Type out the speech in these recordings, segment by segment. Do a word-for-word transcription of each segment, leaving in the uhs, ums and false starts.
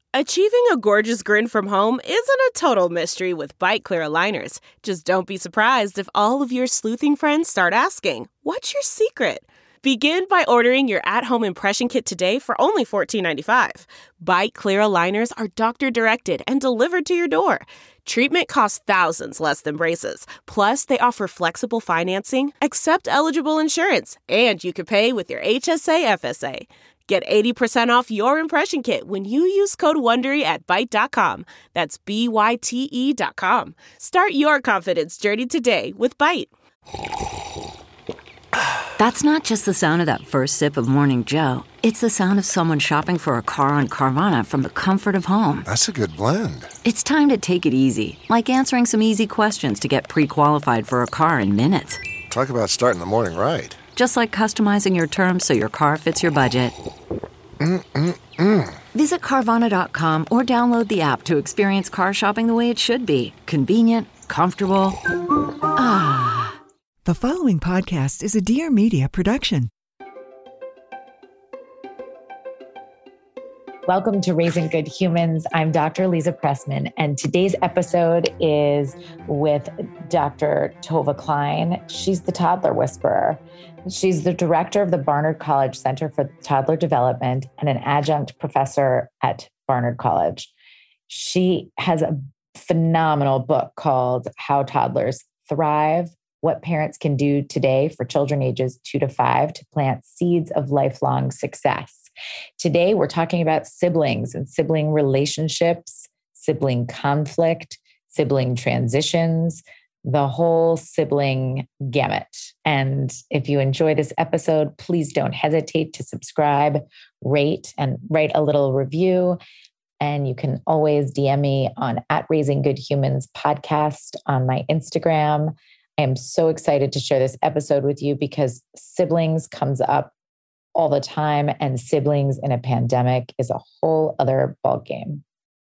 Achieving a gorgeous grin from home isn't a total mystery with Byte Clear aligners. Just don't be surprised if all of your sleuthing friends start asking, "What's your secret?" Begin by ordering your at-home impression kit today for only fourteen ninety-five. Byte Clear aligners are doctor-directed and delivered to your door. Treatment costs thousands less than braces. Plus, they offer flexible financing, accept eligible insurance, and you can pay with your H S A F S A. Get eighty percent off your impression kit when you use code WONDERY at Byte dot com. That's B Y T E dot com. Start your confidence journey today with Byte. That's not just the sound of that first sip of Morning Joe. It's the sound of someone shopping for a car on Carvana from the comfort of home. That's a good blend. It's time to take it easy, like answering some easy questions to get pre-qualified for a car in minutes. Talk about starting the morning right. Just like customizing your terms so your car fits your budget. Mm-mm-mm. Visit Carvana dot com or download the app to experience car shopping the way it should be. Convenient, comfortable. Ah. The following podcast is a Dear Media production. Welcome to Raising Good Humans. I'm Doctor Lisa Pressman, and today's episode is with Doctor Tova Klein. She's the toddler whisperer. She's the director of the Barnard College Center for Toddler Development and an adjunct professor at Barnard College. She has a phenomenal book called How Toddlers Thrive: What Parents Can Do Today for Children Ages two to five to Plant Seeds of Lifelong Success. Today, we're talking about siblings and sibling relationships, sibling conflict, sibling transitions, the whole sibling gamut. And if you enjoy this episode, please don't hesitate to subscribe, rate, and write a little review. And you can always D M me on at Raising Good Humans podcast on my Instagram. I am so excited to share this episode with you because siblings comes up all the time, and siblings in a pandemic is a whole other ballgame.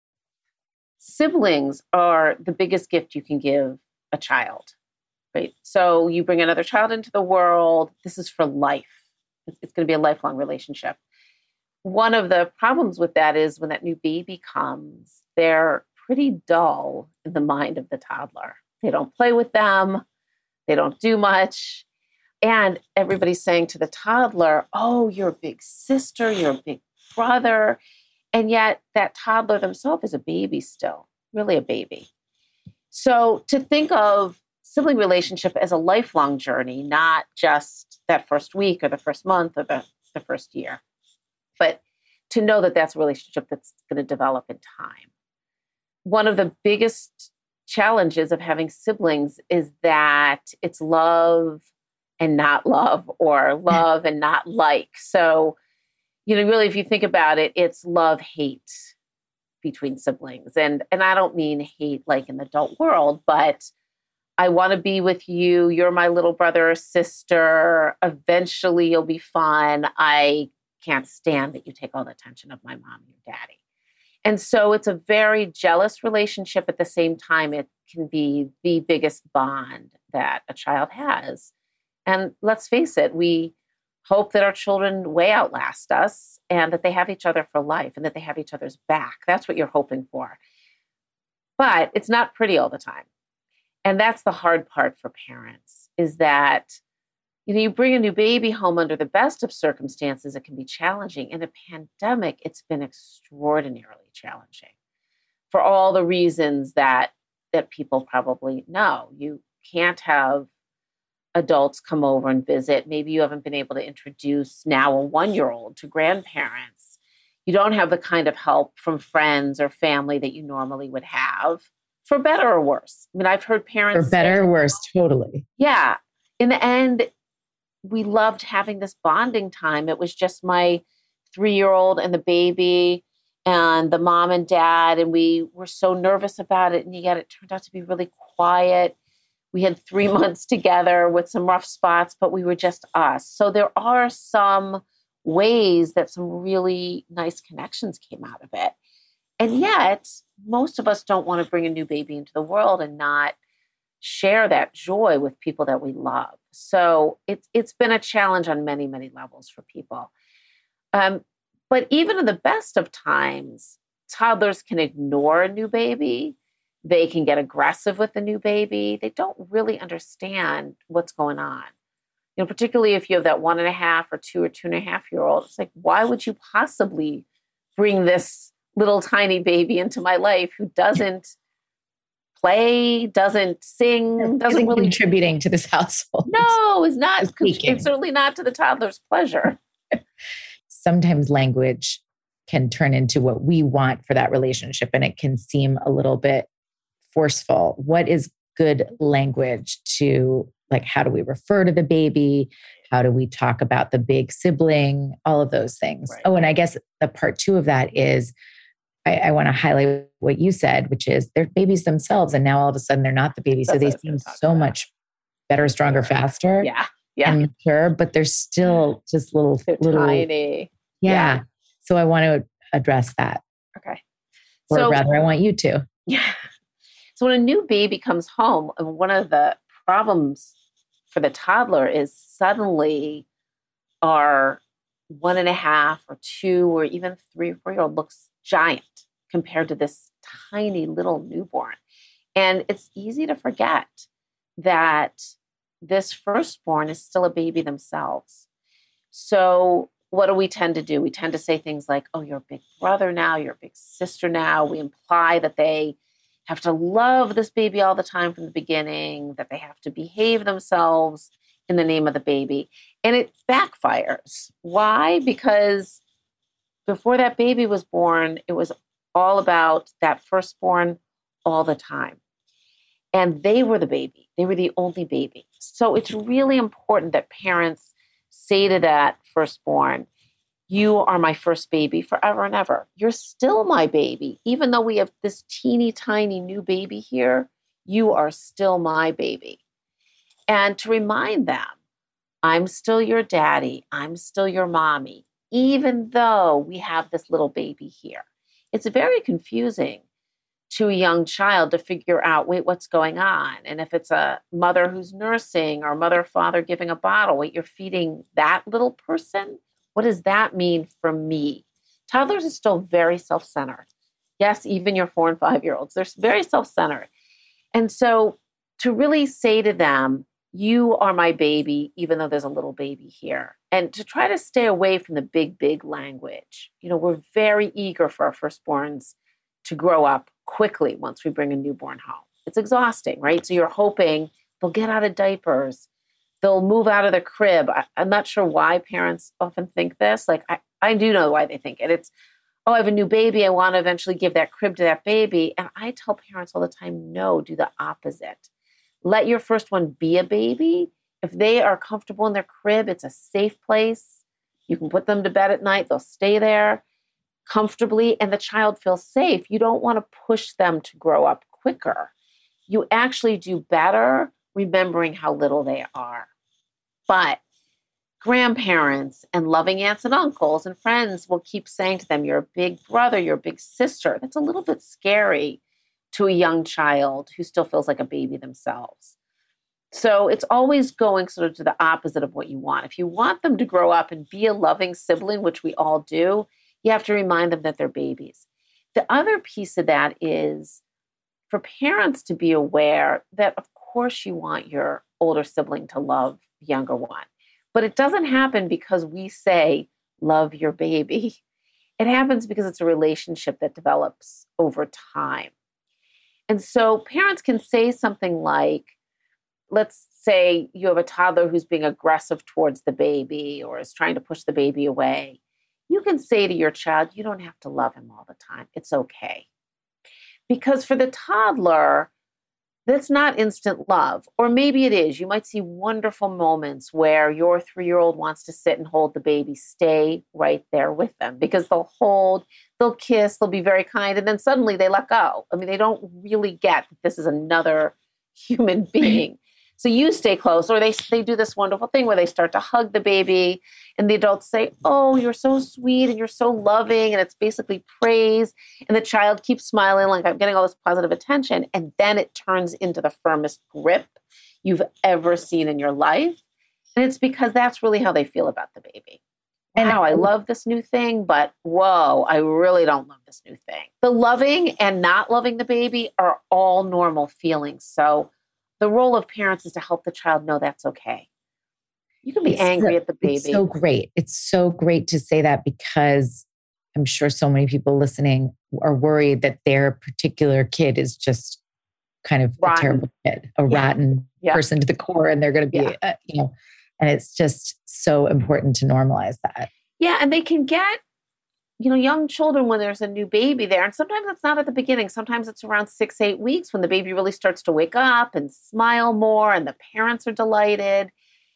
Siblings are the biggest gift you can give a child, right? So you bring another child into the world. This is for life. It's, it's going to be a lifelong relationship. One of the problems with that is when that new baby comes, they're pretty dull in the mind of the toddler. They don't play with them. They don't do much. And everybody's saying to the toddler, oh, you're a big sister, you're a big brother. And yet that toddler themselves is a baby still, really a baby. So to think of sibling relationship as a lifelong journey, not just that first week or the first month or the, the first year, but to know that that's a relationship that's going to develop in time. One of the biggest challenges of having siblings is that it's love and not love, or love and not like. So, you know, really, if you think about it, it's love-hate between siblings. And, and I don't mean hate like in the adult world, but I want to be with you. You're my little brother or sister. Eventually you'll be fun. I can't stand that you take all the attention of my mom and your daddy. And so it's a very jealous relationship. At the same time, it can be the biggest bond that a child has. And let's face it, we hope that our children way outlast us and that they have each other for life and that they have each other's back. That's what you're hoping for. But it's not pretty all the time. And that's the hard part for parents, is that, you know, you bring a new baby home under the best of circumstances, it can be challenging. In a pandemic, it's been extraordinarily challenging for all the reasons that, that people probably know. You can't have adults come over and visit. Maybe you haven't been able to introduce now a one-year-old to grandparents. You don't have the kind of help from friends or family that you normally would have, for better or worse. I mean, I've heard parents For better say, or worse, totally. Yeah. In the end, we loved having this bonding time. It was just my three-year-old and the baby and the mom and dad, and we were so nervous about it, and yet it turned out to be really quiet. We had three months together with some rough spots, but we were just us. So there are some ways that some really nice connections came out of it. And yet, most of us don't want to bring a new baby into the world and not share that joy with people that we love. So it's it's been a challenge on many, many levels for people. Um, but even in the best of times, toddlers can ignore a new baby. They can get aggressive with a new baby. They don't really understand what's going on. You know, particularly if you have that one and a half or two or two and a half year old, it's like, why would you possibly bring this little tiny baby into my life who doesn't play, doesn't sing, doesn't Isn't really contributing to this household? No, is not. Speaking. It's certainly not to the toddler's pleasure. Sometimes language can turn into what we want for that relationship, and it can seem a little bit forceful. What is good language to, like, how do we refer to the baby? How do we talk about the big sibling? All of those things. Right. Oh, and I guess the part two of that is I, I want to highlight what you said, which is they're babies themselves. And now all of a sudden they're not the baby. So That's they what I was seem gonna talk so about. much better, stronger, faster. Yeah. Yeah. And mature, but they're still just little, They're little, tiny. yeah. Yeah. So I want to address that. Okay. Or So rather, I want you to. yeah. So when a new baby comes home, and one of the problems for the toddler is suddenly our one and a half or two or even three or four year old looks giant compared to this tiny little newborn. And it's easy to forget that this firstborn is still a baby themselves. So what do we tend to do? We tend to say things like, oh, you're a big brother now, you're a big sister now. We imply that they have to love this baby all the time from the beginning, that they have to behave themselves in the name of the baby. And it backfires. Why? Because before that baby was born, it was all about that firstborn all the time. And they were the baby. They were the only baby. So it's really important that parents say to that firstborn, you are my first baby forever and ever. You're still my baby. Even though we have this teeny tiny new baby here, you are still my baby. And to remind them, I'm still your daddy. I'm still your mommy, even though we have this little baby here. It's very confusing to a young child to figure out, wait, what's going on? And if it's a mother who's nursing or mother or father giving a bottle, wait, you're feeding that little person? What does that mean for me? Toddlers are still very self-centered. Yes, even your four and five-year-olds, they're very self-centered. And so to really say to them, you are my baby, even though there's a little baby here. And to try to stay away from the big, big language. You know, we're very eager for our firstborns to grow up quickly once we bring a newborn home. It's exhausting, right? So you're hoping they'll get out of diapers. They'll move out of the crib. I, I'm not sure why parents often think this. Like, I, I do know why they think it. It's, oh, I have a new baby. I want to eventually give that crib to that baby. And I tell parents all the time, no, do the opposite. Let your first one be a baby. If they are comfortable in their crib, it's a safe place. You can put them to bed at night. They'll stay there comfortably and the child feels safe. You don't want to push them to grow up quicker. You actually do better remembering how little they are. But grandparents and loving aunts and uncles and friends will keep saying to them, you're a big brother, you're a big sister. That's a little bit scary to a young child who still feels like a baby themselves. So it's always going sort of to the opposite of what you want. If you want them to grow up and be a loving sibling, which we all do, you have to remind them that they're babies. The other piece of that is for parents to be aware that, of course, you want your older sibling to love the younger one. But it doesn't happen because we say, love your baby. It happens because it's a relationship that develops over time. And so parents can say something like, let's say you have a toddler who's being aggressive towards the baby or is trying to push the baby away. You can say to your child, you don't have to love him all the time. It's okay. Because for the toddler, that's not instant love. Or maybe it is. You might see wonderful moments where your three-year-old wants to sit and hold the baby. Stay right there with them because they'll hold, they'll kiss, they'll be very kind, and then suddenly they let go. I mean, they don't really get that this is another human being. So you stay close, or they they do this wonderful thing where they start to hug the baby and the adults say, oh, you're so sweet and you're so loving. And it's basically praise. And the child keeps smiling like I'm getting all this positive attention. And then it turns into the firmest grip you've ever seen in your life. And it's because that's really how they feel about the baby. And wow, I love this new thing, but whoa, I really don't love this new thing. The loving and not loving the baby are all normal feelings. So the role of parents is to help the child know that's okay. You can be it's angry so, at the baby. It's so great. It's so great to say that, because I'm sure so many people listening are worried that their particular kid is just kind of rotten. a terrible kid, a Yeah. rotten Yeah. person to the core, and they're going to be, Yeah. uh, you know, and it's just so important to normalize that. Yeah, and they can get, you know, young children when there's a new baby there. And sometimes it's not at the beginning. Sometimes it's around six, eight weeks when the baby really starts to wake up and smile more and the parents are delighted.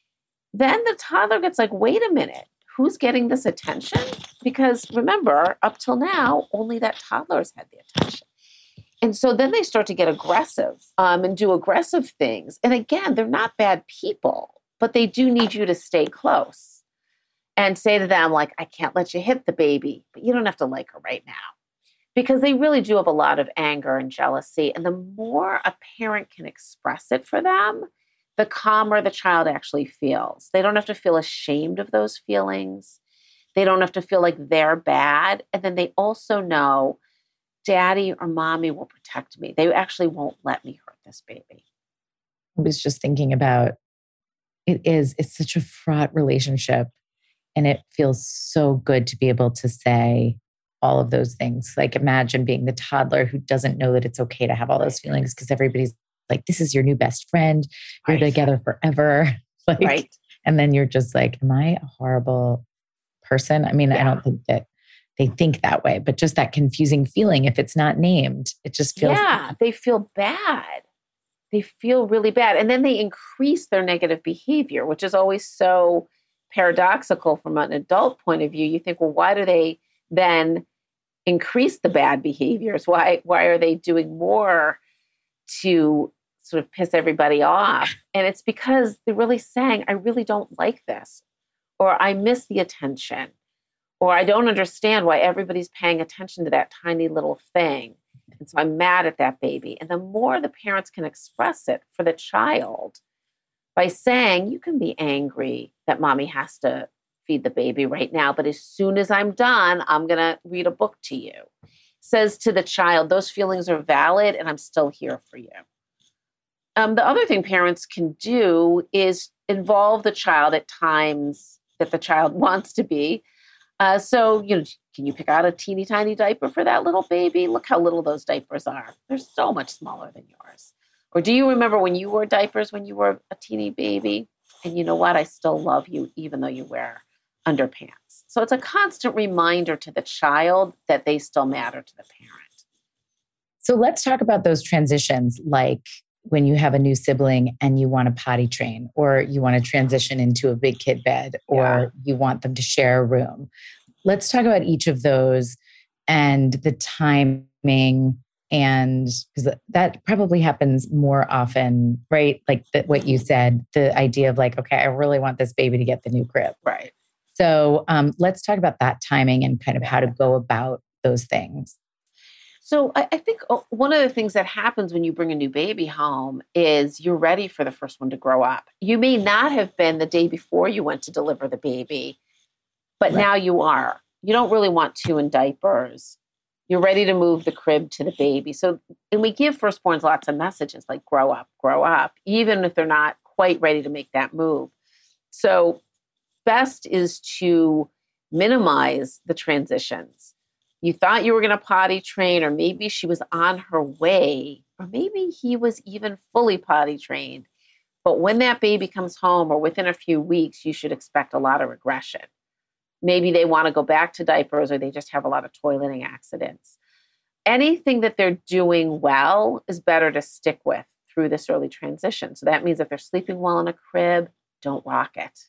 Then the toddler gets like, wait a minute, who's getting this attention? Because remember, up till now, only that toddler's had the attention. And so then they start to get aggressive um, and do aggressive things. And again, they're not bad people, but they do need you to stay close and say to them, like, I can't let you hit the baby, but you don't have to like her right now. Because they really do have a lot of anger and jealousy. And the more a parent can express it for them, the calmer the child actually feels. They don't have to feel ashamed of those feelings. They don't have to feel like they're bad. And then they also know daddy or mommy will protect me. They actually won't let me hurt this baby. I was just thinking about, it is, it's such a fraught relationship. And it feels so good to be able to say all of those things. Like, imagine being the toddler who doesn't know that it's okay to have all those feelings, because everybody's like, this is your new best friend. You're Right. together forever. Like, Right. and then you're just like, am I a horrible person? I mean, I Yeah. don't think that they think that way, but just that confusing feeling, if it's not named, it just feels. Yeah, they feel bad. They feel really bad. And then they increase their negative behavior, which is always so paradoxical from an adult point of view. You think, well, why do they then increase the bad behaviors? Why, why are they doing more to sort of piss everybody off? And it's because they're really saying, I really don't like this, or I miss the attention, or I don't understand why everybody's paying attention to that tiny little thing. And so I'm mad at that baby. And the more the parents can express it for the child by saying, you can be angry that mommy has to feed the baby right now, but as soon as I'm done, I'm going to read a book to you. Says to the child, those feelings are valid and I'm still here for you. Um, the other thing parents can do is involve the child at times that the child wants to be. Uh, so, you know, can you pick out a teeny tiny diaper for that little baby? Look how little those diapers are. They're so much smaller than yours. Or do you remember when you wore diapers when you were a teeny baby? And you know what? I still love you even though you wear underpants. So it's a constant reminder to the child that they still matter to the parent. So let's talk about those transitions, like when you have a new sibling and you want to potty train, or you want to transition into a big kid bed, or Yeah. you want them to share a room. Let's talk about each of those and the timing, and because that probably happens more often, right? Like the, what you said, the idea of like, okay, I really want this baby to get the new crib. Right. So um, let's talk about that timing and kind of how to go about those things. So I, I think one of the things that happens when you bring a new baby home is you're ready for the first one to grow up. You may not have been the day before you went to deliver the baby, but Right. now you are. You don't really want two in diapers. You're ready to move the crib to the baby. So, and we give firstborns lots of messages like grow up, grow up, even if they're not quite ready to make that move. So best is to minimize the transitions. You thought you were going to potty train, or maybe she was on her way, or maybe he was even fully potty trained. But when that baby comes home or within a few weeks, you should expect a lot of regression. Maybe they want to go back to diapers, or they just have a lot of toileting accidents. Anything that they're doing well is better to stick with through this early transition. So that means if they're sleeping well in a crib, don't rock it.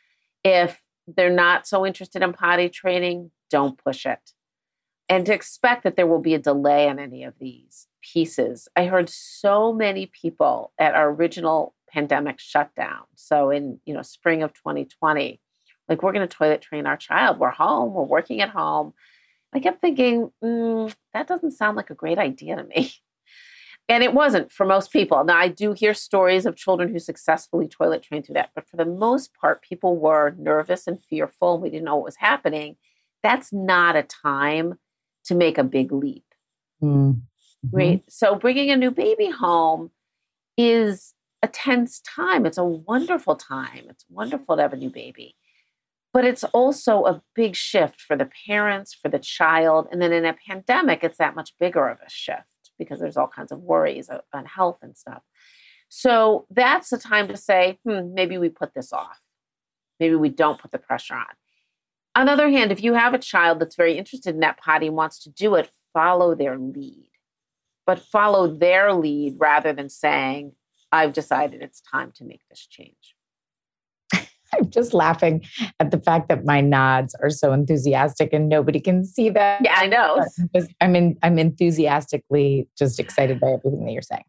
If they're not so interested in potty training, don't push it. And to expect that there will be a delay on any of these pieces. I heard so many people at our original pandemic shutdown. So in, you know, spring of twenty twenty, like, we're going to toilet train our child. We're home. We're working at home. I kept thinking, mm, that doesn't sound like a great idea to me. And it wasn't for most people. Now, I do hear stories of children who successfully toilet trained through that. But for the most part, people were nervous and fearful. And we didn't know what was happening. That's not a time to make a big leap. Mm-hmm. Right? So bringing a new baby home is a tense time. It's a wonderful time. It's wonderful to have a new baby. But it's also a big shift for the parents, for the child. And then in a pandemic, it's that much bigger of a shift because there's all kinds of worries on health and stuff. So that's the time to say, hmm, maybe we put this off. Maybe we don't put the pressure on. On the other hand, if you have a child that's very interested in that potty and wants to do it, follow their lead. But follow their lead rather than saying, I've decided it's time to make this change. I'm just laughing at the fact that my nods are so enthusiastic and nobody can see that. Yeah, I know. I'm in, I'm enthusiastically just excited by everything that you're saying.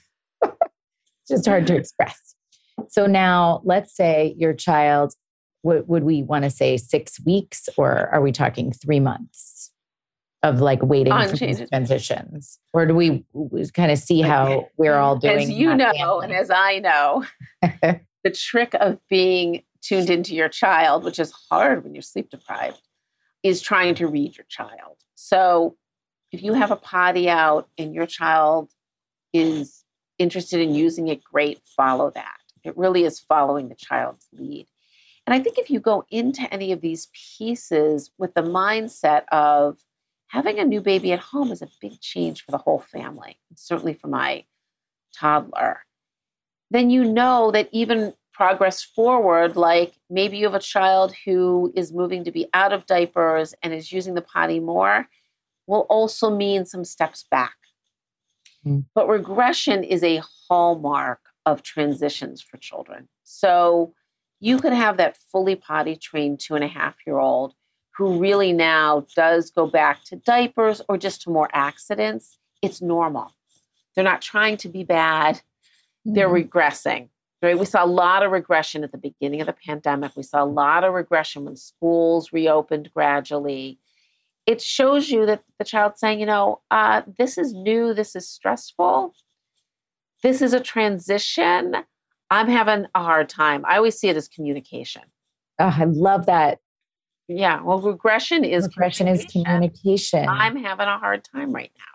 It's just hard to express. So now let's say your child, would, would we want to say six weeks or are we talking three months of like waiting On for changes. these transitions? Or do we, we kind of see how we're all doing? As you know, family? and as I know, the trick of being tuned into your child, which is hard when you're sleep deprived, is trying to read your child. So if you have a potty out and your child is interested in using it, great, follow that. It really is following the child's lead. And I think if you go into any of these pieces with the mindset of having a new baby at home is a big change for the whole family, certainly for my toddler, then you know that even progress forward, like maybe you have a child who is moving to be out of diapers and is using the potty more, will also mean some steps back. Mm. But regression is a hallmark of transitions for children. So you could have that fully potty trained two and a half year old who really now does go back to diapers or just to more accidents. It's normal. They're not trying to be bad. They're mm. regressing. Right? We saw a lot of regression at the beginning of the pandemic. We saw a lot of regression when schools reopened gradually. It shows you that the child's saying, you know, uh, this is new. This is stressful. This is a transition. I'm having a hard time. I always see it as communication. Oh, I love that. Yeah. Well, regression is regression is communication. I'm having a hard time right now.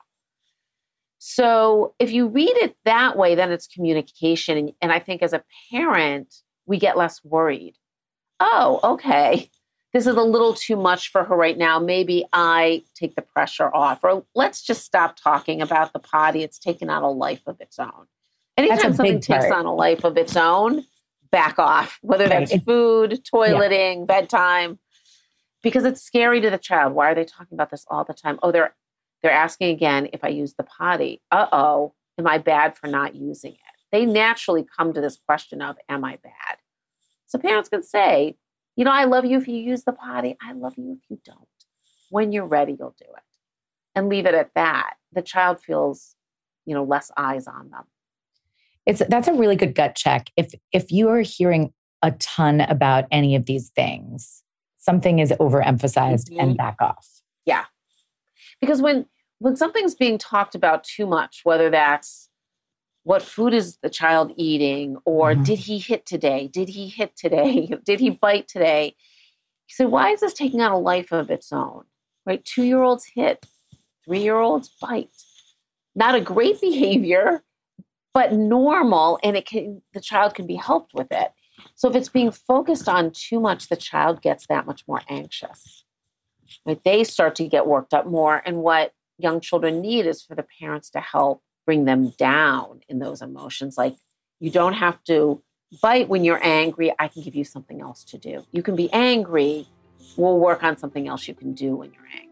So if you read it that way, then it's communication. And, and I think as a parent, we get less worried. Oh, okay. This is a little too much for her right now. Maybe I take the pressure off. Or let's just stop talking about the potty. It's taken on a life of its own. Anytime something takes on a life of its own, back off. Whether that's right. food, toileting, yeah. bedtime. Because it's scary to the child. Why are they talking about this all the time? Oh, they're They're asking again if I use the potty. Uh-oh, am I bad for not using it? They naturally come to this question of, am I bad? So parents can say, you know, I love you if you use the potty. I love you if you don't. When you're ready, you'll do it. And leave it at that. The child feels, you know, less eyes on them. It's that's a really good gut check. If if you are hearing a ton about any of these things, something is overemphasized mm-hmm. and back off. Yeah. Because when when something's being talked about too much, whether that's what food is the child eating, or mm-hmm. did he hit today? Did he hit today? Did he bite today? You say, why is this taking on a life of its own? Right? Two-year-olds hit, three-year-olds bite. Not a great behavior, but normal, and it can the child can be helped with it. So if it's being focused on too much, the child gets that much more anxious. Right? They start to get worked up more. And what young children need is for the parents to help bring them down in those emotions. Like, you don't have to bite when you're angry. I can give you something else to do. You can be angry. We'll work on something else you can do when you're angry.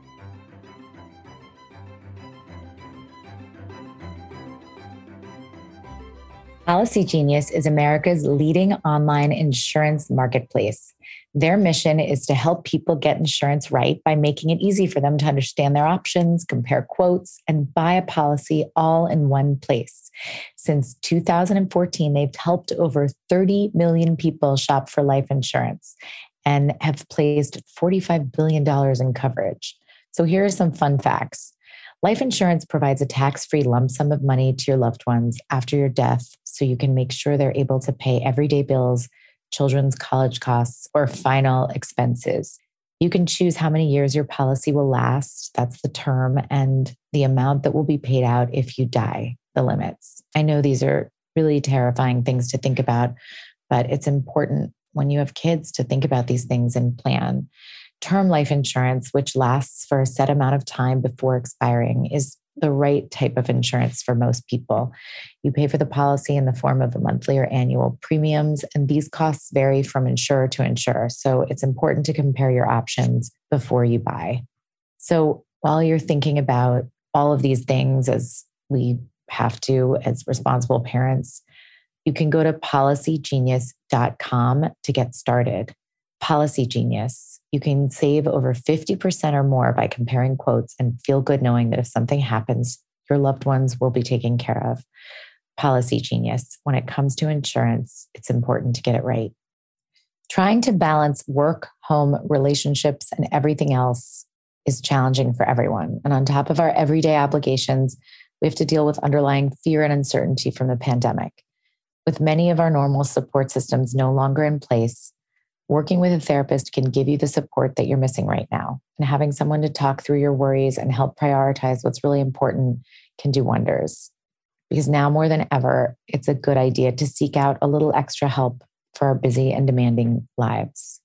Policy Genius is America's leading online insurance marketplace. Their mission is to help people get insurance right by making it easy for them to understand their options, compare quotes, and buy a policy all in one place. Since two thousand fourteen, they've helped over thirty million people shop for life insurance and have placed forty-five billion dollars in coverage. So here are some fun facts. Life insurance provides a tax-free lump sum of money to your loved ones after your death, so you can make sure they're able to pay everyday bills, children's college costs, or final expenses. You can choose how many years your policy will last. That's the term, and the amount that will be paid out if you die, the limits. I know these are really terrifying things to think about, but it's important when you have kids to think about these things and plan. Term life insurance, which lasts for a set amount of time before expiring, is the right type of insurance for most people. You pay for the policy in the form of a monthly or annual premiums, and these costs vary from insurer to insurer. So it's important to compare your options before you buy. So while you're thinking about all of these things, as we have to as responsible parents, you can go to policy genius dot com to get started. Policy Genius. You can save over fifty percent or more by comparing quotes and feel good knowing that if something happens, your loved ones will be taken care of. Policy Genius. When it comes to insurance, it's important to get it right. Trying to balance work, home, relationships, and everything else is challenging for everyone. And on top of our everyday obligations, we have to deal with underlying fear and uncertainty from the pandemic. With many of our normal support systems no longer in place, working with a therapist can give you the support that you're missing right now. And having someone to talk through your worries and help prioritize what's really important can do wonders. Because now more than ever, it's a good idea to seek out a little extra help for our busy and demanding lives.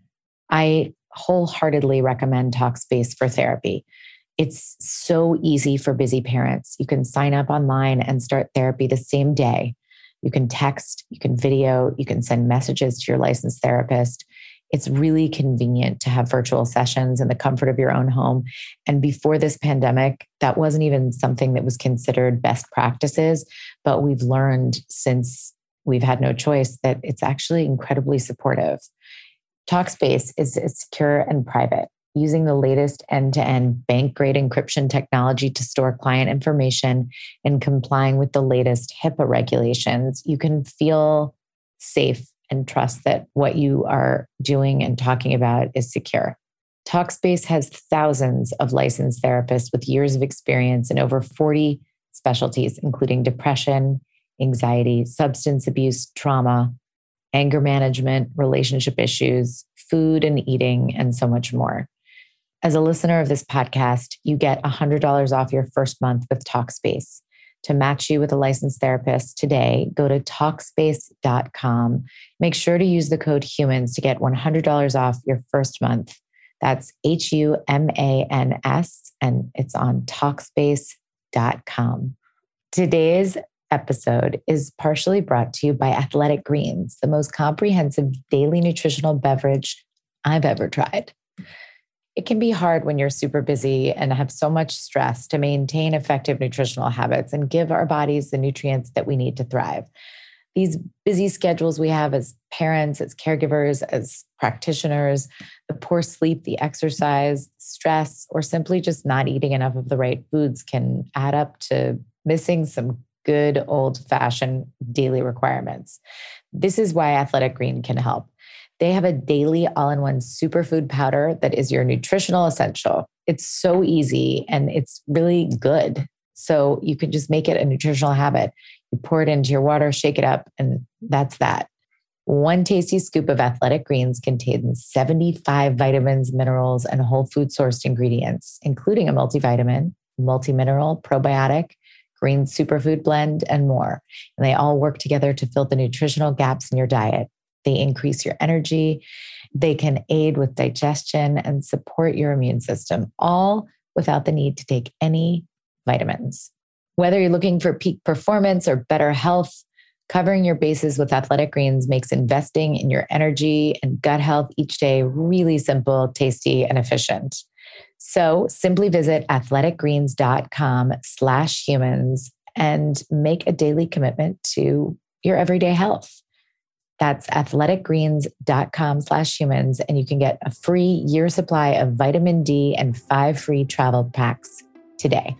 I wholeheartedly recommend Talkspace for therapy. It's so easy for busy parents. You can sign up online and start therapy the same day. You can text, you can video, you can send messages to your licensed therapist. It's really convenient to have virtual sessions in the comfort of your own home. And before this pandemic, that wasn't even something that was considered best practices. But we've learned since we've had no choice that it's actually incredibly supportive. Talkspace is secure and private, using the latest end-to-end bank-grade encryption technology to store client information and complying with the latest HIPAA regulations. You can feel safe and trust that what you are doing and talking about is secure. Talkspace has thousands of licensed therapists with years of experience in over forty specialties, including depression, anxiety, substance abuse, trauma, anger management, relationship issues, food and eating, and so much more. As a listener of this podcast, you get one hundred dollars off your first month with Talkspace. To match you with a licensed therapist today, go to Talkspace dot com. Make sure to use the code HUMANS to get one hundred dollars off your first month. That's H U M A N S, and it's on Talkspace dot com. Today's episode is partially brought to you by Athletic Greens, the most comprehensive daily nutritional beverage I've ever tried. It can be hard when you're super busy and have so much stress to maintain effective nutritional habits and give our bodies the nutrients that we need to thrive. These busy schedules we have as parents, as caregivers, as practitioners, the poor sleep, the exercise, stress, or simply just not eating enough of the right foods can add up to missing some good old-fashioned daily requirements. This is why Athletic Green can help. They have a daily all-in-one superfood powder that is your nutritional essential. It's so easy and it's really good. So you can just make it a nutritional habit. You pour it into your water, shake it up, and that's that. One tasty scoop of Athletic Greens contains seventy-five vitamins, minerals, and whole food sourced ingredients, including a multivitamin, multi-mineral, probiotic, green superfood blend, and more. And they all work together to fill the nutritional gaps in your diet. They increase your energy. They can aid with digestion and support your immune system, all without the need to take any vitamins. Whether you're looking for peak performance or better health, covering your bases with Athletic Greens makes investing in your energy and gut health each day really simple, tasty, and efficient. So simply visit athleticgreens.com slash humans and make a daily commitment to your everyday health. That's athleticgreens.com slash humans, and you can get a free year supply of vitamin D and five free travel packs today.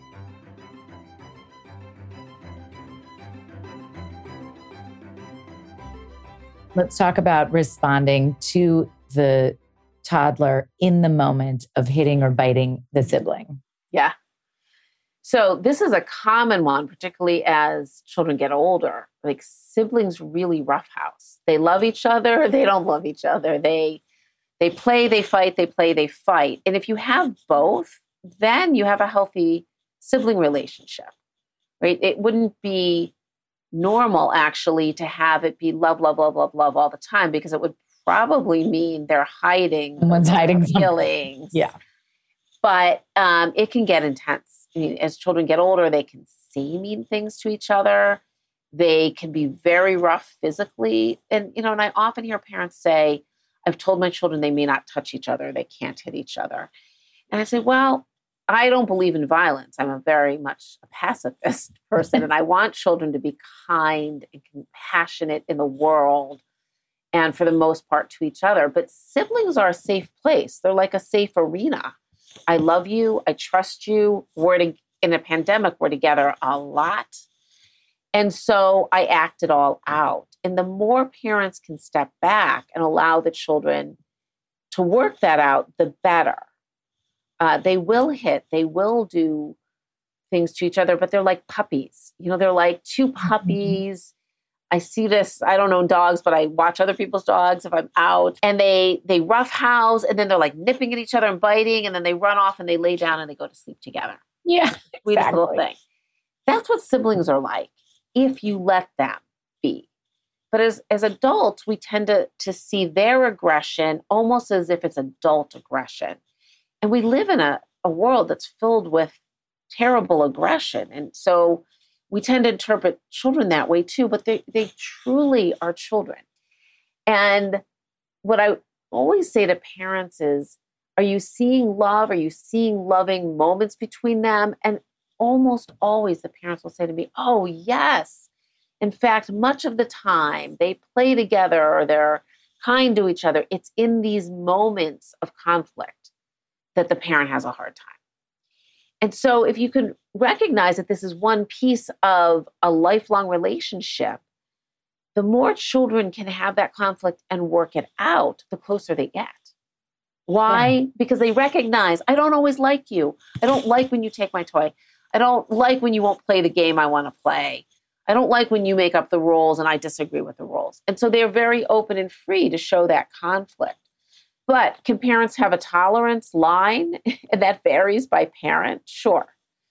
Let's talk about responding to the toddler in the moment of hitting or biting the sibling. Yeah. So this is a common one, particularly as children get older. Like siblings really roughhouse. They love each other. They don't love each other. They they play, they fight, they play, they fight. And if you have both, then you have a healthy sibling relationship, right? It wouldn't be normal actually to have it be love, love, love, love, love all the time, because it would probably mean they're hiding Someone's hiding feelings. Yeah. But um, it can get intense. I mean, as children get older, they can say mean things to each other. They can be very rough physically. And, you know, and I often hear parents say, I've told my children they may not touch each other. They can't hit each other. And I say, well, I don't believe in violence. I'm a very much a pacifist person, and I want children to be kind and compassionate in the world and for the most part to each other. But siblings are a safe place. They're like a safe arena. I love you. I trust you. We're to, in a pandemic, we're together a lot. And so I act it all out. And the more parents can step back and allow the children to work that out, the better. Uh, they will hit, they will do things to each other, but they're like puppies. You know, they're like two puppies. Mm-hmm. I see this, I don't own dogs, but I watch other people's dogs if I'm out, and they they roughhouse, and then they're like nipping at each other and biting, and then they run off and they lay down and they go to sleep together. Yeah, Sweetest exactly. little thing. That's what siblings are like, if you let them be. But as, as adults, we tend to, to see their aggression almost as if it's adult aggression. And we live in a, a world that's filled with terrible aggression. And so we tend to interpret children that way too, but they, they truly are children. And what I always say to parents is, are you seeing love? Are you seeing loving moments between them? And almost always the parents will say to me, oh, yes. In fact, much of the time they play together or they're kind to each other. It's in these moments of conflict that the parent has a hard time. And so if you can recognize that this is one piece of a lifelong relationship, the more children can have that conflict and work it out, the closer they get. Why? Yeah. Because they recognize, I don't always like you. I don't like when you take my toy. I don't like when you won't play the game I want to play. I don't like when you make up the rules and I disagree with the rules. And so they're very open and free to show that conflict. But can parents have a tolerance line? And that varies by parent? Sure.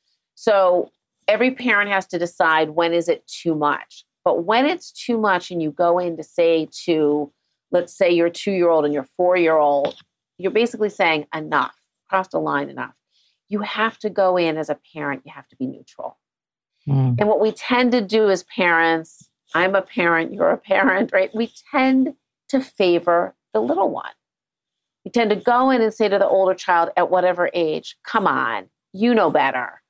So every parent has to decide, when is it too much? But when it's too much and you go in to say to, let's say your two-year-old and your four-year-old, you're basically saying enough, crossed a line enough. You have to go in as a parent, you have to be neutral. Mm. And what we tend to do as parents, I'm a parent, you're a parent, right? We tend to favor the little one. We tend to go in and say to the older child at whatever age, come on, you know better.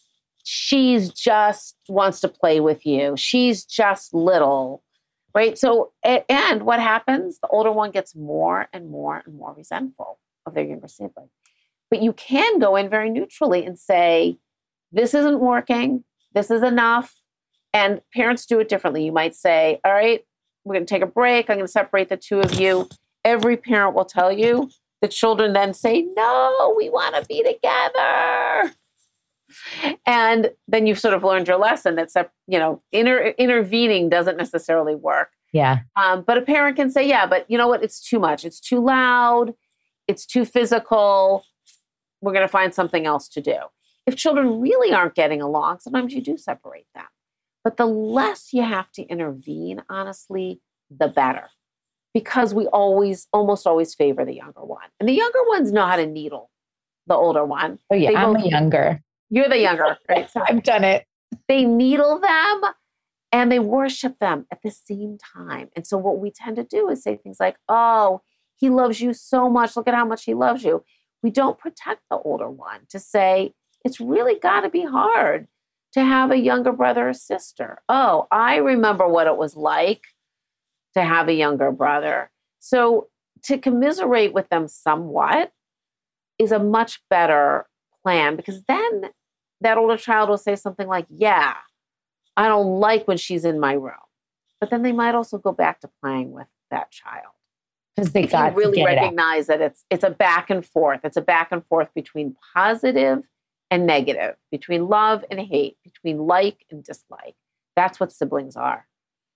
She's just wants to play with you. She's just little, right? So, and what happens? The older one gets more and more and more resentful of their younger sibling. But you can go in very neutrally and say, this isn't working. This is enough. And parents do it differently. You might say, all right, we're going to take a break. I'm going to separate the two of you. Every parent will tell you. The children then say, no, we want to be together. And then you've sort of learned your lesson that, you know, inter- intervening doesn't necessarily work. Yeah. Um, but a parent can say, yeah, but you know what? It's too much. It's too loud. It's too physical. We're going to find something else to do. If children really aren't getting along, sometimes you do separate them. But the less you have to intervene, honestly, the better. Because we always, almost always favor the younger one. And the younger ones know how to needle the older one. Oh yeah, they I'm both, the younger. You're the younger, right? So I've done it. They needle them and they worship them at the same time. And so what we tend to do is say things like, oh, he loves you so much. Look at how much he loves you. We don't protect the older one to say, it's really got to be hard to have a younger brother or sister. Oh, I remember what it was like to have a younger brother. So to commiserate with them somewhat is a much better plan, because then that older child will say something like, yeah, I don't like when she's in my room. But then they might also go back to playing with that child. Because they if got you really to get recognize it that it's it's a back and forth. It's a back and forth between positive and negative, between love and hate, between like and dislike. That's what siblings are.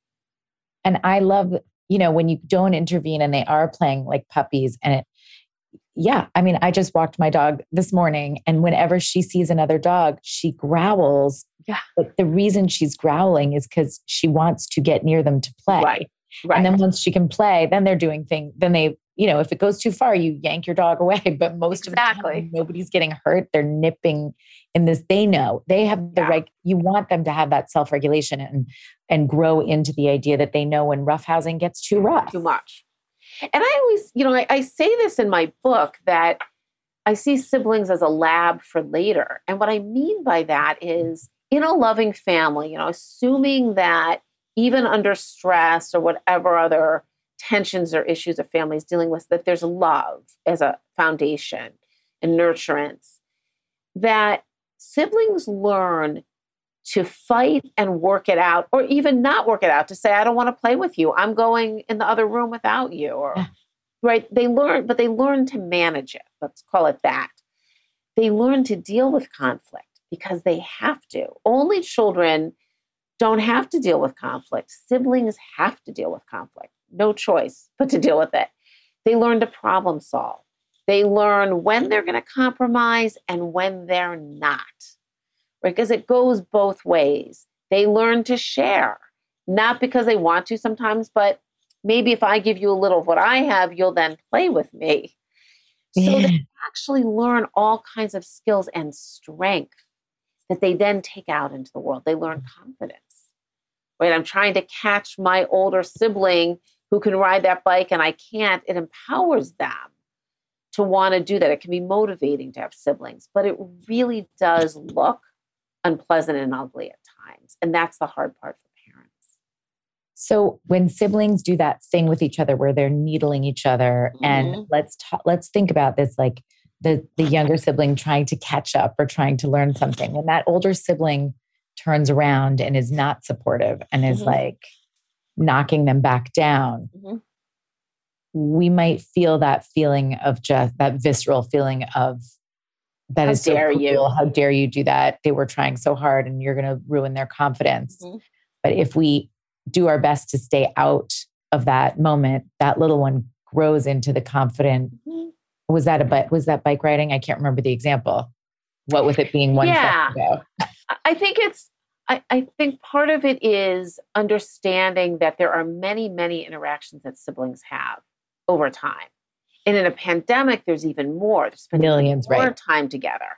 And I love, you know, when you don't intervene and they are playing like puppies and it, yeah, I mean, I just walked my dog this morning and whenever she sees another dog, she growls. Yeah. But the reason she's growling is because she wants to get near them to play. Right. Right. And then once she can play, then they're doing things, then they, you know, if it goes too far, you yank your dog away. But most exactly. of the time, nobody's getting hurt. They're nipping in this. They know they have the yeah. right. You want them to have that self-regulation and, and grow into the idea that they know when roughhousing gets too rough. Too much. And I always, you know, I, I say this in my book that I see siblings as a lab for later. And what I mean by that is in a loving family, you know, assuming that even under stress or whatever other tensions or issues a family is dealing with, that there's love as a foundation and nurturance, that siblings learn to fight and work it out, or even not work it out, to say, I don't want to play with you. I'm going in the other room without you. Or yeah. right. They learn, but they learn to manage it. Let's call it that. They learn to deal with conflict because they have to. Only children don't have to deal with conflict. Siblings have to deal with conflict. No choice but to deal with it. They learn to problem solve. They learn when they're going to compromise and when they're not. Right? Because it goes both ways. They learn to share, not because they want to sometimes, but maybe if I give you a little of what I have, you'll then play with me. So yeah. they actually learn all kinds of skills and strength that they then take out into the world. They learn confidence. Right? I'm trying to catch my older sibling who can ride that bike and I can't. It empowers them to want to do that. It can be motivating to have siblings, but it really does look unpleasant and ugly at times. And that's the hard part for parents. So when siblings do that thing with each other where they're needling each other, mm-hmm. and let's ta- let's think about this, like the, the younger sibling trying to catch up or trying to learn something. When that older sibling turns around and is not supportive and is mm-hmm. like knocking them back down, mm-hmm. we might feel that feeling of just that visceral feeling of that How is so dare cruel. you? How dare you do that? They were trying so hard and you're going to ruin their confidence. Mm-hmm. But if we do our best to stay out of that moment, that little one grows into the confident. Mm-hmm. Was that a bike? Was that bike riding? I can't remember the example. What with it being one yeah. second ago? I think it's, I, I think part of it is understanding that there are many, many interactions that siblings have over time. And in a pandemic, there's even more. They're spending Millions, more right. time together.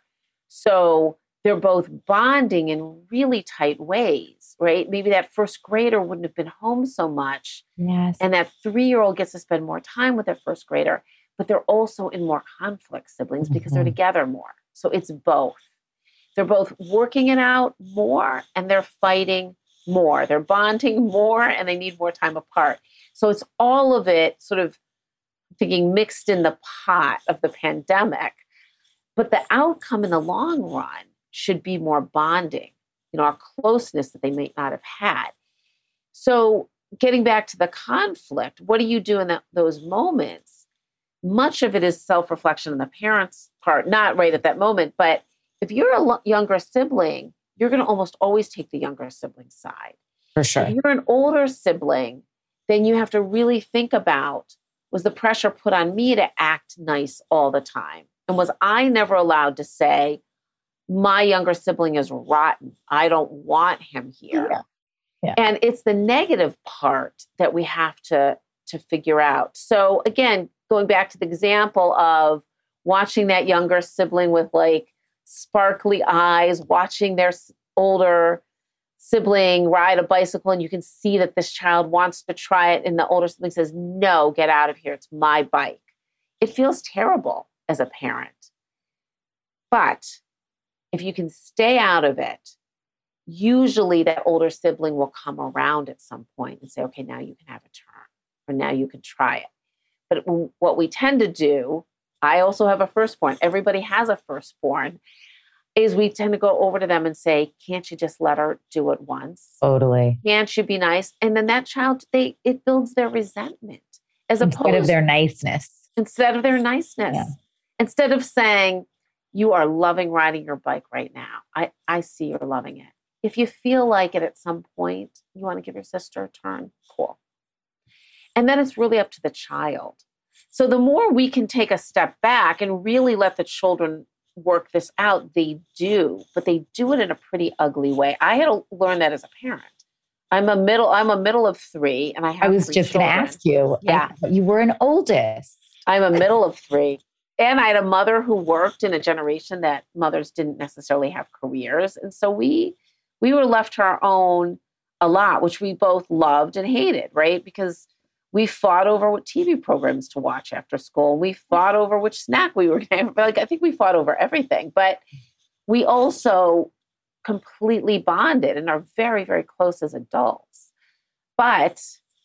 So they're both bonding in really tight ways, right? Maybe that first grader wouldn't have been home so much. Yes. And that three-year-old gets to spend more time with their first grader, but they're also in more conflict, siblings, mm-hmm. because they're together more. So it's both. They're both working it out more and they're fighting more. They're bonding more and they need more time apart. So it's all of it sort of thinking mixed in the pot of the pandemic. But the outcome in the long run should be more bonding, you know, our closeness that they may not have had. So getting back to the conflict, what do you do in that, those moments? Much of it is self-reflection on the parents' part, not right at that moment, but if you're a lo- younger sibling, you're going to almost always take the younger sibling's side. For sure. If you're an older sibling, then you have to really think about, was the pressure put on me to act nice all the time? And was I never allowed to say, my younger sibling is rotten. I don't want him here. Yeah. Yeah. And it's the negative part that we have to, to figure out. So again, going back to the example of watching that younger sibling with like sparkly eyes, watching their older sibling ride a bicycle, and you can see that this child wants to try it, and the older sibling says, no, get out of here. It's my bike. It feels terrible as a parent. But if you can stay out of it, usually that older sibling will come around at some point and say, okay, now you can have a turn, or now you can try it. But what we tend to do, I also have a firstborn. Everybody has a firstborn. Is we tend to go over to them and say, can't you just let her do it once? Totally. Can't you be nice? And then that child, they it builds their resentment. As Instead opposed of their niceness. Instead of their niceness. Yeah. Instead of saying, you are loving riding your bike right now. I, I see you're loving it. If you feel like it at some point, you want to give your sister a turn, cool. And then it's really up to the child. So the more we can take a step back and really let the children work this out, they do, but they do it in a pretty ugly way. I had to learn that as a parent. I'm a middle, I'm a middle of three, and I have I was three just going to children. ask you. Yeah. I, you were an oldest. I'm a middle of three. And I had a mother who worked in a generation that mothers didn't necessarily have careers. And so we we were left to our own a lot, which we both loved and hated, right? Because we fought over what T V programs to watch after school. We fought over which snack we were going to have. Like, I think we fought over everything. But we also completely bonded and are very, very close as adults. But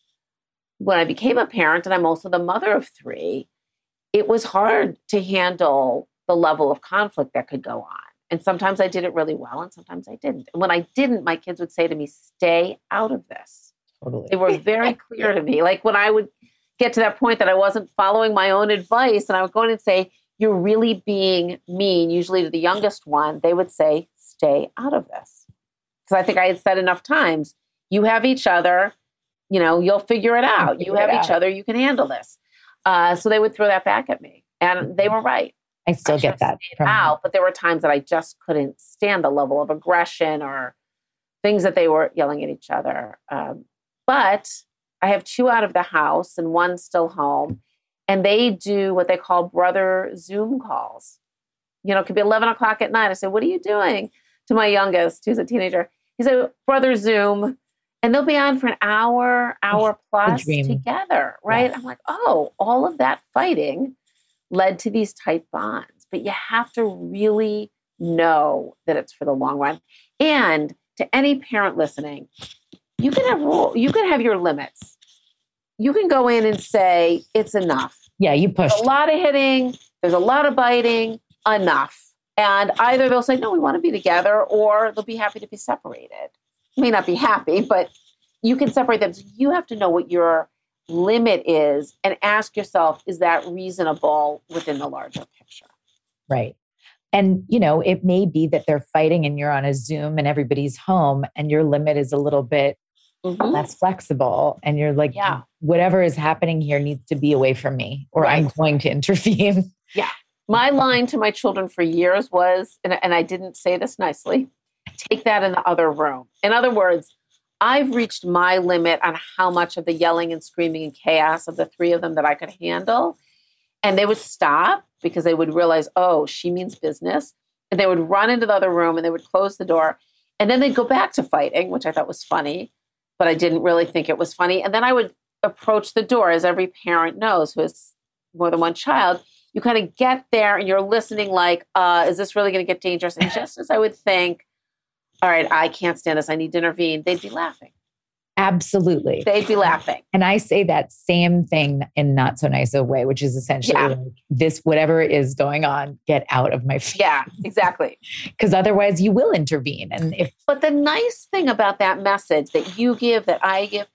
when I became a parent, and I'm also the mother of three, it was hard to handle the level of conflict that could go on. And sometimes I did it really well, and sometimes I didn't. And when I didn't, my kids would say to me, stay out of this. Totally. They were very clear to me. Like when I would get to that point that I wasn't following my own advice, and I would go in and say, you're really being mean, usually to the youngest one, they would say, stay out of this. Because I think I had said enough times, you have each other, you know, you'll figure it out. You have each other, you can handle this. Uh, so they would throw that back at me. And they were right. I still I get that from out, but there were times that I just couldn't stand the level of aggression or things that they were yelling at each other. Um, but I have two out of the house and one still home, and they do what they call brother Zoom calls. You know, it could be eleven o'clock at night. I say, what are you doing? To my youngest, who's a teenager. He said, brother Zoom. And they'll be on for an hour, hour plus together, right? Yeah. I'm like, oh, all of that fighting led to these tight bonds. But you have to really know that it's for the long run. And to any parent listening, you can have rule, you can have your limits. You can go in and say, it's enough. Yeah, you push. A lot of hitting, there's a lot of biting, enough. And either they'll say, no, we want to be together, or they'll be happy to be separated. May not be happy, but you can separate them. So you have to know what your limit is and ask yourself, is that reasonable within the larger picture? Right. And, you know, it may be that they're fighting and you're on a Zoom and everybody's home and your limit is a little bit mm-hmm. less flexible. And you're like, yeah. whatever is happening here needs to be away from me, or right. I'm going to intervene. Yeah. My line to my children for years was, and, and I didn't say this nicely, take that in the other room. In other words, I've reached my limit on how much of the yelling and screaming and chaos of the three of them that I could handle. And they would stop because they would realize, oh, she means business. And they would run into the other room and they would close the door. And then they'd go back to fighting, which I thought was funny, but I didn't really think it was funny. And then I would approach the door, as every parent knows who has more than one child. You kind of get there and you're listening like, uh, is this really going to get dangerous? And just as I would think, all right, I can't stand this, I need to intervene, they'd be laughing. Absolutely. They'd be laughing. And I say that same thing in not so nice a way, which is essentially yeah. like, this, whatever is going on, get out of my face. Yeah, exactly. Because otherwise you will intervene. And if But the nice thing about that message that you give, that I give,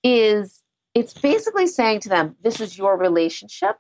is it's basically saying to them, this is your relationship.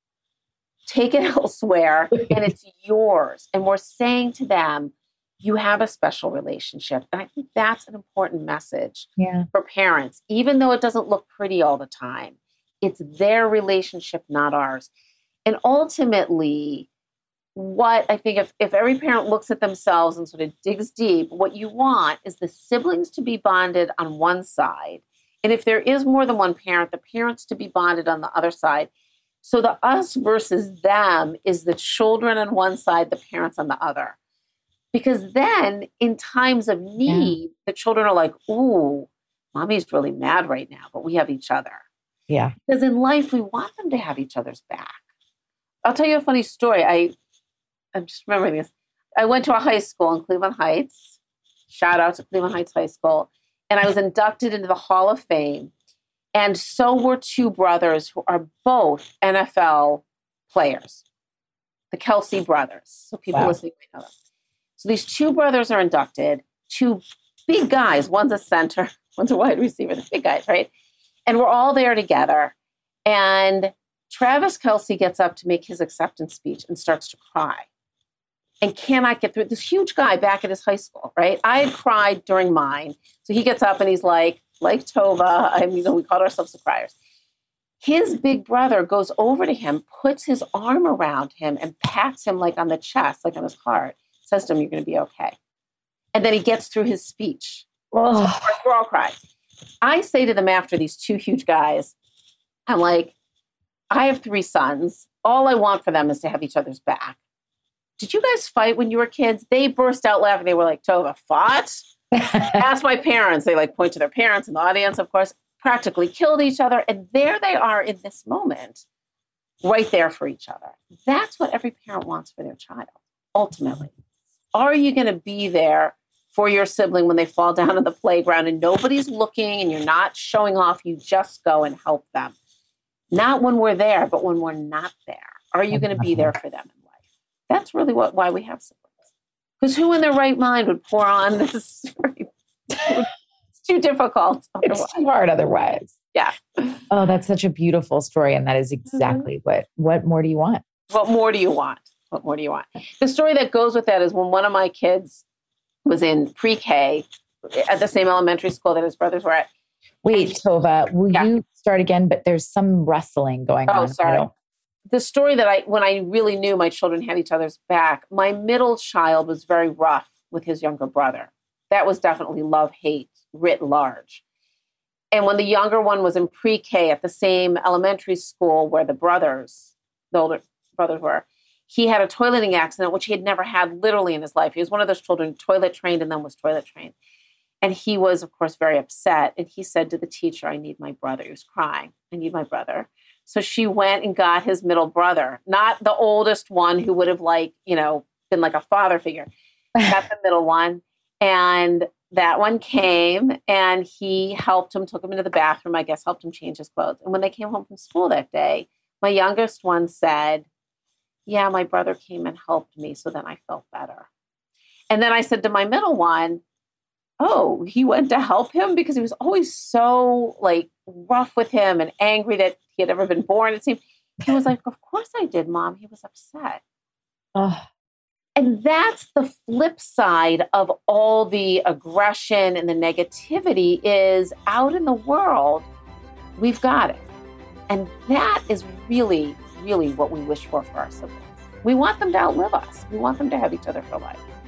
Take it elsewhere and it's yours. And we're saying to them, you have a special relationship. And I think that's an important message yeah. for parents, even though it doesn't look pretty all the time. It's their relationship, not ours. And ultimately, what I think if, if every parent looks at themselves and sort of digs deep, what you want is the siblings to be bonded on one side. And if there is more than one parent, the parents to be bonded on the other side. So the us versus them is the children on one side, the parents on the other. Because then in times of need, yeah. the children are like, ooh, mommy's really mad right now, but we have each other. Yeah. Because in life, we want them to have each other's back. I'll tell you a funny story. I, I'm just remembering this. I went to a high school in Cleveland Heights. Shout out to Cleveland Heights High School. And I was inducted into the Hall of Fame. And so were two brothers who are both N F L players, the Kelsey brothers. So people wow. listening may know them. So these two brothers are inducted, two big guys. One's a center, one's a wide receiver, the big guys, right? And we're all there together. And Travis Kelce gets up to make his acceptance speech and starts to cry. and cannot get through it. This huge guy back at his high school, right? I had cried during mine. So he gets up and he's like, like Tova, I mean, you know, we called ourselves the criers. His big brother goes over to him, puts his arm around him and pats him like on the chest, like on his heart, says to him, you're going to be okay. And then he gets through his speech. Oh. So of course, we're all crying. I say to them after, these two huge guys, I'm like, I have three sons. All I want for them is to have each other's back. Did you guys fight when you were kids? They burst out laughing. They were like, Tova, fought? Ask my parents. They like point to their parents in the audience, of course, practically killed each other. And there they are in this moment, right there for each other. That's what every parent wants for their child, ultimately. Are you going to be there for your sibling when they fall down on the playground and nobody's looking and you're not showing off? You just go and help them. Not when we're there, but when we're not there. Are you going to be there for them in life? That's really what why we have siblings. Because who in their right mind would pour on this? It's too difficult. Otherwise. It's too hard otherwise. Yeah. Oh, that's such a beautiful story. And that is exactly mm-hmm. what, what more do you want? What more do you want? What more do you want? The story that goes with that is when one of my kids was in pre-K at the same elementary school that his brothers were at. Wait, Tova, will yeah. you start again? But there's some rustling going oh, on. Oh, sorry. The story that I, when I really knew my children had each other's back, my middle child was very rough with his younger brother. That was definitely love-hate writ large. And when the younger one was in pre-K at the same elementary school where the brothers, the older brothers were, he had a toileting accident, which he had never had literally in his life. He was one of those children toilet trained and then was toilet trained. And he was, of course, very upset. And he said to the teacher, I need my brother. He was crying. I need my brother. So she went and got his middle brother, not the oldest one who would have like, you know, been like a father figure. Got the middle one. And that one came and he helped him, took him into the bathroom, I guess, helped him change his clothes. And when they came home from school that day, my youngest one said, yeah, my brother came and helped me. So then I felt better. And then I said to my middle one, oh, he went to help him because he was always so like rough with him and angry that he had ever been born. It seemed he was like, of course I did, Mom. He was upset. Oh. And that's the flip side of all the aggression and the negativity is out in the world, we've got it. And that is really, really what we wish for for our siblings. We want them to outlive us. We want them to have each other for life.